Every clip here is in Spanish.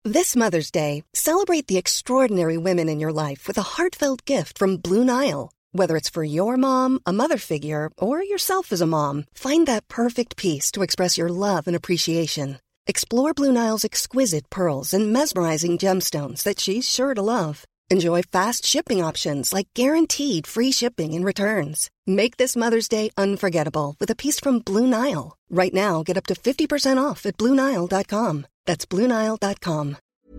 This Mother's Day, celebrate the extraordinary women in your life with a heartfelt gift from Blue Nile. Whether it's for your mom, a mother figure, or yourself as a mom, find that perfect piece to express your love and appreciation. Explore Blue Nile's exquisite pearls and mesmerizing gemstones that she's sure to love. Enjoy fast shipping options like guaranteed free shipping and returns. Make this Mother's Day unforgettable with a piece from Blue Nile. Right now, get up to 50% off at BlueNile.com. That's BlueNile.com.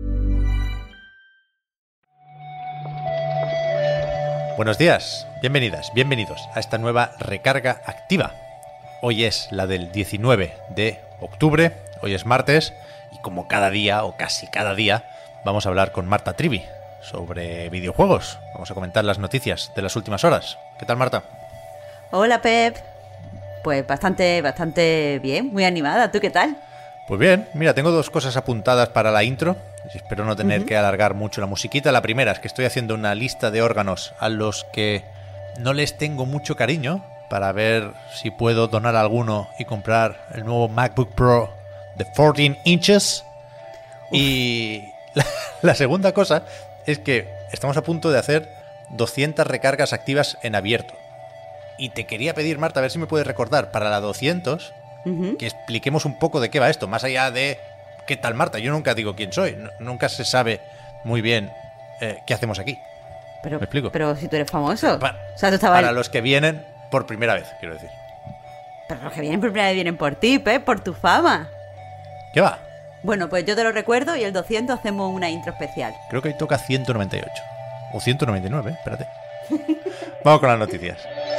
Buenos días, bienvenidas, bienvenidos a esta nueva recarga activa. Hoy es la del 19 de octubre, hoy es martes, y como cada día, o casi cada día, vamos a hablar con Marta Trivi sobre videojuegos. Vamos a comentar las noticias de las últimas horas. ¿Qué tal, Marta? Hola, Pep. Pues bastante bien, muy animada. ¿Tú qué tal? Pues bien, mira, tengo dos cosas apuntadas para la intro. Espero no tener que alargar mucho la musiquita. La primera es que estoy haciendo una lista de órganos a los que no les tengo mucho cariño para ver si puedo donar alguno y comprar el nuevo MacBook Pro de 14 inches. Y la segunda cosa es que estamos a punto de hacer 200 recargas activas en abierto. Y te quería pedir, Marta, a ver si me puedes recordar para la 200 que expliquemos un poco de qué va esto, más allá de ¿qué tal, Marta? Yo nunca digo quién soy, nunca se sabe muy bien qué hacemos aquí. Pero, ¿me explico? Pero si tú eres famoso. Para, o sea, tú estabas... para los que vienen por primera vez, quiero decir. Pero los que vienen por primera vez vienen por ti, Pep, por tu fama. ¿Qué va? Bueno, pues yo te lo recuerdo y el 200 hacemos una intro especial. Creo que hoy toca 198. O 199, espérate. Vamos con las noticias.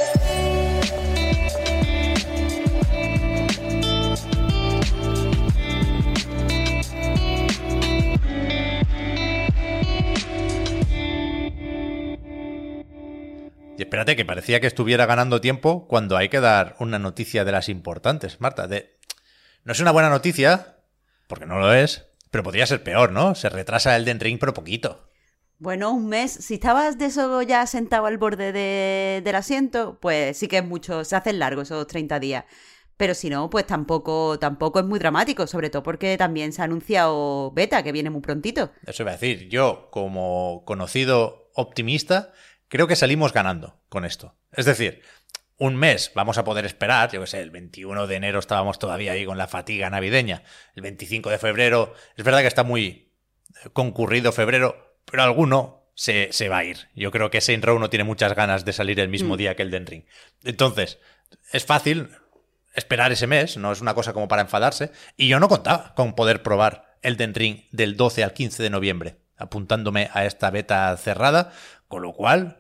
Y espérate, que parecía que estuviera ganando tiempo cuando hay que dar una noticia de las importantes, Marta. No es una buena noticia, porque no lo es, pero podría ser peor, ¿no? Se retrasa el Elden Ring, pero poquito. Bueno, un mes. Si estabas de eso ya sentado al borde del asiento, pues sí que es mucho, se hacen largos esos 30 días. Pero si no, pues tampoco es muy dramático, sobre todo porque también se ha anunciado beta, que viene muy prontito. Eso iba a decir, yo, como conocido optimista, creo que salimos ganando con esto. Es decir, un mes vamos a poder esperar, yo qué sé, el 21 de enero estábamos todavía ahí con la fatiga navideña, el 25 de febrero, es verdad que está muy concurrido febrero, pero alguno se va a ir. Yo creo que Saints Row no tiene muchas ganas de salir el mismo día que el Elden Ring. Entonces, es fácil esperar ese mes, no es una cosa como para enfadarse, y yo no contaba con poder probar Elden Ring del 12 al 15 de noviembre, apuntándome a esta beta cerrada, con lo cual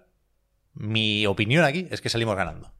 mi opinión aquí es que salimos ganando.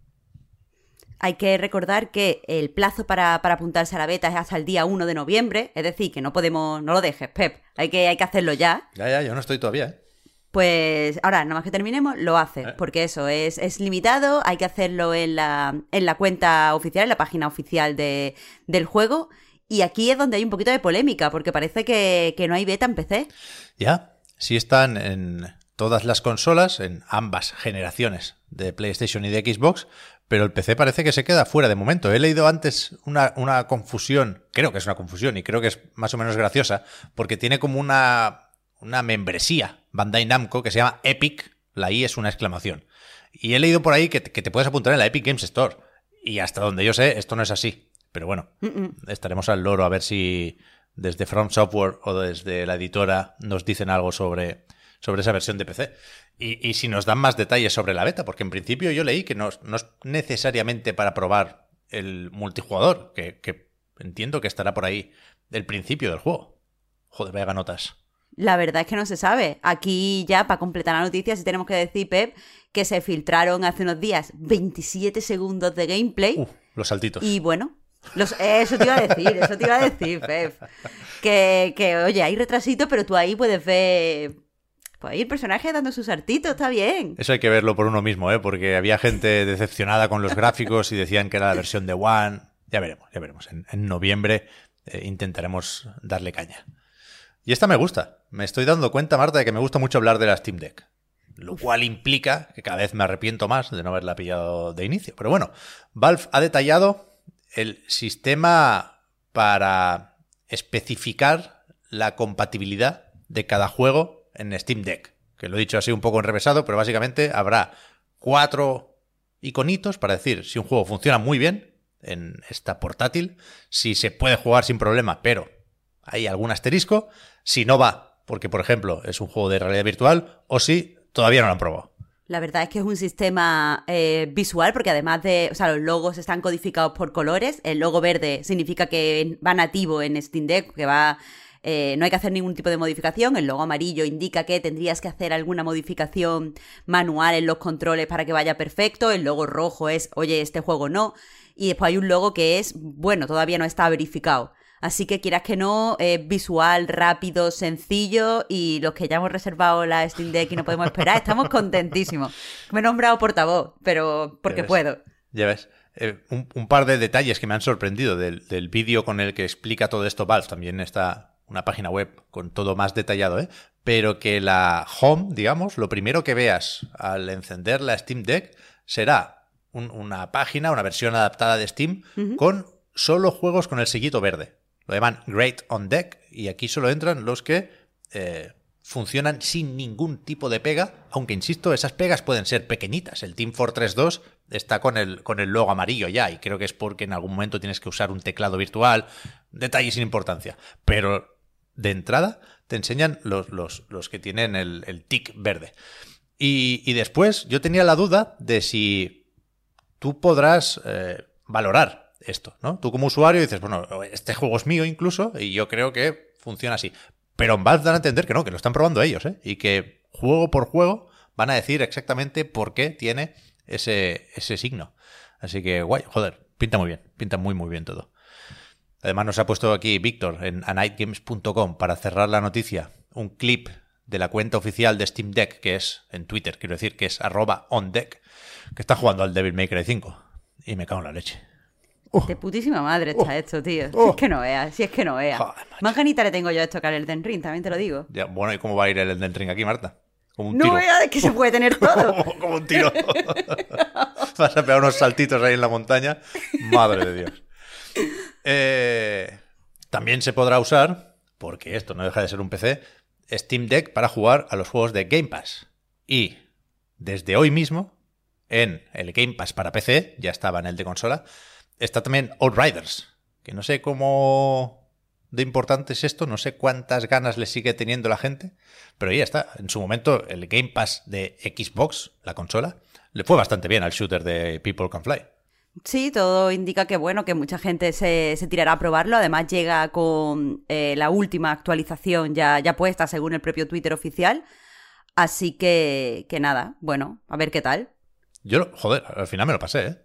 Hay que recordar que el plazo para apuntarse a la beta es hasta el día 1 de noviembre, es decir, que no lo dejes, Pep, hay que hacerlo ya. Ya, yo no estoy todavía, ¿eh? Pues ahora, nada más que terminemos, lo haces, porque eso es limitado, hay que hacerlo en la cuenta oficial, en la página oficial del juego, y aquí es donde hay un poquito de polémica, porque parece que no hay beta en PC. Ya, sí están en todas las consolas, en ambas generaciones de PlayStation y de Xbox, pero el PC parece que se queda fuera de momento. He leído antes una confusión, creo que es una confusión y creo que es más o menos graciosa, porque tiene como una membresía Bandai Namco que se llama Epic, la I es una exclamación. Y he leído por ahí que te puedes apuntar en la Epic Games Store, y hasta donde yo sé esto no es así. Pero bueno, estaremos al loro a ver si desde From Software o desde la editora nos dicen algo sobre esa versión de PC. Y si nos dan más detalles sobre la beta, porque en principio yo leí que no es necesariamente para probar el multijugador, que entiendo que estará por ahí del principio del juego. Joder, vaya notas. La verdad es que no se sabe. Aquí ya, para completar la noticia, sí tenemos que decir, Pep, que se filtraron hace unos días 27 segundos de gameplay. Los saltitos. Y bueno, eso te iba a decir, Pep. Que oye, hay retrasito, pero tú ahí puedes ver... Pues ahí el personaje dando sus saltitos, está bien. Eso hay que verlo por uno mismo, porque había gente decepcionada con los gráficos y decían que era la versión de One. Ya veremos. En noviembre intentaremos darle caña. Y esta me gusta. Me estoy dando cuenta, Marta, de que me gusta mucho hablar de la Steam Deck. Lo cual implica que cada vez me arrepiento más de no haberla pillado de inicio. Pero bueno, Valve ha detallado el sistema para especificar la compatibilidad de cada juego en Steam Deck. Que lo he dicho así un poco enrevesado, pero básicamente habrá 4 iconitos para decir si un juego funciona muy bien en esta portátil, si se puede jugar sin problema, pero hay algún asterisco, si no va, porque por ejemplo es un juego de realidad virtual, o si todavía no lo han probado. La verdad es que es un sistema visual, porque además de, o sea, los logos están codificados por colores. El logo verde significa que va nativo en Steam Deck, que va, no hay que hacer ningún tipo de modificación. El logo amarillo indica que tendrías que hacer alguna modificación manual en los controles para que vaya perfecto. El logo rojo es, oye, este juego no. Y después hay un logo que es, bueno, todavía no está verificado. Así que quieras que no, visual, rápido, sencillo, y los que ya hemos reservado la Steam Deck y no podemos esperar, estamos contentísimos. Me he nombrado portavoz, pero porque puedo. Ya ves. Un par de detalles que me han sorprendido del vídeo con el que explica todo esto Valve. También está una página web con todo más detallado, ¿eh? Pero que la Home, digamos, lo primero que veas al encender la Steam Deck será una página, una versión adaptada de Steam con solo juegos con el sellito verde. Lo llaman Great on Deck y aquí solo entran los que funcionan sin ningún tipo de pega, aunque insisto, esas pegas pueden ser pequeñitas. El Team Fortress 2 está con el logo amarillo ya y creo que es porque en algún momento tienes que usar un teclado virtual, detalles sin importancia. Pero de entrada te enseñan los que tienen el tic verde. Y después yo tenía la duda de si tú podrás valorar esto, ¿no? Tú como usuario dices, bueno, este juego es mío incluso y yo creo que funciona así. Pero en Valve dan a entender que no, que lo están probando ellos, ¿eh? Y que juego por juego van a decir exactamente por qué tiene ese signo. Así que guay, joder, pinta muy bien, pinta muy muy bien todo. Además nos ha puesto aquí Víctor en anightgames.com para cerrar la noticia un clip de la cuenta oficial de Steam Deck, que es en Twitter, quiero decir que es @ondeck, que está jugando al Devil May Cry 5 y me cago en la leche. De putísima madre está esto, tío. Si es que no veas, si es que no veas. Joder, más ganita le tengo yo a esto que al Elden Ring, también te lo digo. Ya, bueno, ¿y cómo va a ir el Elden Ring aquí, Marta? Como un no tiro. veas, es que se puede tener todo. Como un tiro. Vas a pegar unos saltitos ahí en la montaña. Madre de Dios. También se podrá usar, porque esto no deja de ser un PC, Steam Deck para jugar a los juegos de Game Pass. Y desde hoy mismo, en el Game Pass para PC, ya estaba en el de consola, está también Outriders, que no sé cómo de importante es esto, no sé cuántas ganas le sigue teniendo la gente, pero ya está. En su momento el Game Pass de Xbox, la consola, le fue bastante bien al shooter de People Can Fly. Sí, todo indica que bueno, que mucha gente se tirará a probarlo. Además llega con la última actualización ya puesta según el propio Twitter oficial. Así que nada, bueno, a ver qué tal. Yo, joder, al final me lo pasé, ¿eh?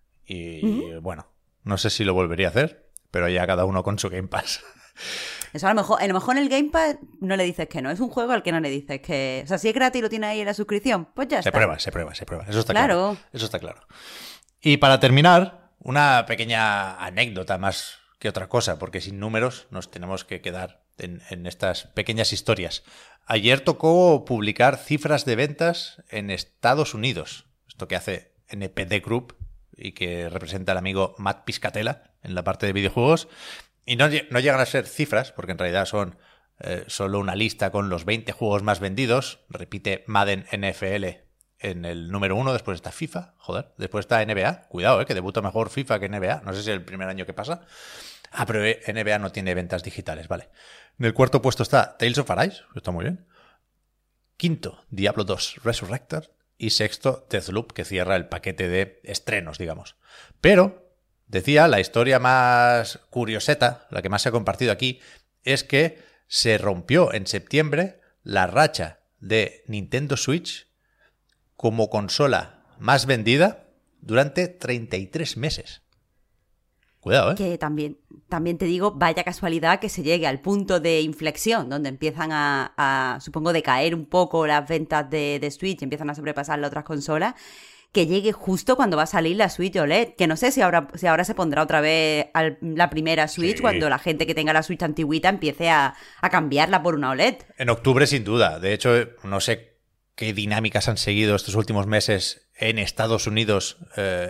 Y bueno, no sé si lo volvería a hacer, pero ya cada uno con su Game Pass. Eso a lo mejor en el Game Pass no le dices que no. Es un juego al que no le dices que... O sea, si es gratis y lo tiene ahí en la suscripción, pues ya está. Se prueba. Eso está claro. Eso está claro. Y para terminar, una pequeña anécdota más que otra cosa, porque sin números nos tenemos que quedar en estas pequeñas historias. Ayer tocó publicar cifras de ventas en Estados Unidos. Esto que hace NPD Group y que representa al amigo Matt Piscatella en la parte de videojuegos. Y no llegan a ser cifras, porque en realidad son solo una lista con los 20 juegos más vendidos. Repite Madden NFL en el número 1, después está FIFA, joder, después está NBA. Cuidado, que debuta mejor FIFA que NBA. No sé si es el primer año que pasa. Ah, pero NBA no tiene ventas digitales, vale. En el cuarto puesto está Tales of Arise, que está muy bien. Quinto, Diablo 2 Resurrected. Y sexto, Deathloop, que cierra el paquete de estrenos, digamos. Pero, decía, la historia más curioseta, la que más se ha compartido aquí, es que se rompió en septiembre la racha de Nintendo Switch como consola más vendida durante 33 meses. Cuidado, ¿eh? Que también te digo, vaya casualidad que se llegue al punto de inflexión, donde empiezan a supongo, decaer un poco las ventas de Switch, empiezan a sobrepasar las otras consolas, que llegue justo cuando va a salir la Switch OLED. Que no sé si ahora se pondrá otra vez la primera Switch, sí, cuando la gente que tenga la Switch antigüita empiece a cambiarla por una OLED. En octubre, sin duda. De hecho, no sé qué dinámicas han seguido estos últimos meses en Estados Unidos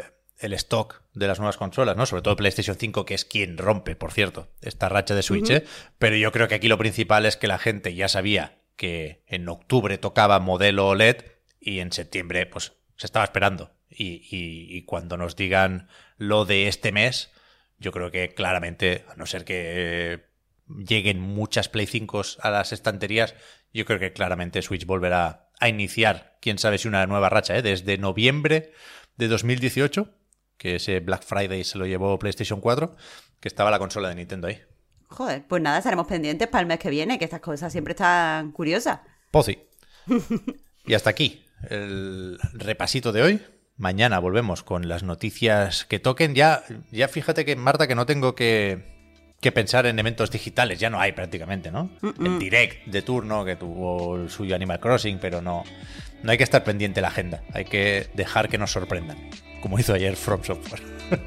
el stock de las nuevas consolas, ¿no? Sobre todo PlayStation 5, que es quien rompe, por cierto, esta racha de Switch, ¿eh? Pero yo creo que aquí lo principal es que la gente ya sabía que en octubre tocaba modelo OLED y en septiembre pues se estaba esperando. Y cuando nos digan lo de este mes, yo creo que claramente, a no ser que lleguen muchas Play 5 a las estanterías, yo creo que claramente Switch volverá a iniciar, quién sabe si una nueva racha, ¿eh? Desde noviembre de 2018, que ese Black Friday se lo llevó PlayStation 4, que estaba la consola de Nintendo ahí. Joder, pues nada, estaremos pendientes para el mes que viene, que estas cosas siempre están curiosas. Pues sí. Y hasta aquí el repasito de hoy. Mañana volvemos con las noticias que toquen. Ya fíjate que, Marta, que no tengo que pensar en eventos digitales. Ya no hay prácticamente, ¿no? El Direct de turno, que tuvo el suyo Animal Crossing, pero no hay que estar pendiente de la agenda. Hay que dejar que nos sorprendan, como hizo ayer From Software.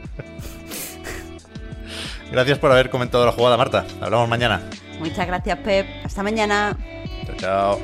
Gracias por haber comentado la jugada, Marta. Hablamos mañana. Muchas gracias, Pep. Hasta mañana. Chao.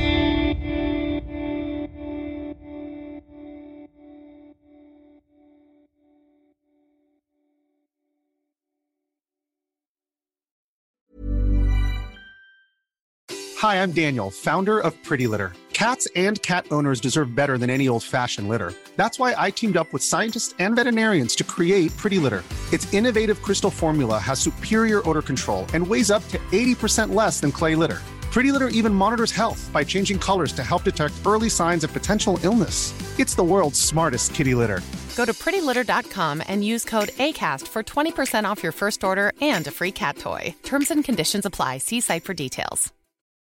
Hi, I'm Daniel, founder of Pretty Litter. Cats and cat owners deserve better than any old-fashioned litter. That's why I teamed up with scientists and veterinarians to create Pretty Litter. Its innovative crystal formula has superior odor control and weighs up to 80% less than clay litter. Pretty Litter even monitors health by changing colors to help detect early signs of potential illness. It's the world's smartest kitty litter. Go to prettylitter.com and use code ACAST for 20% off your first order and a free cat toy. Terms and conditions apply. See site for details.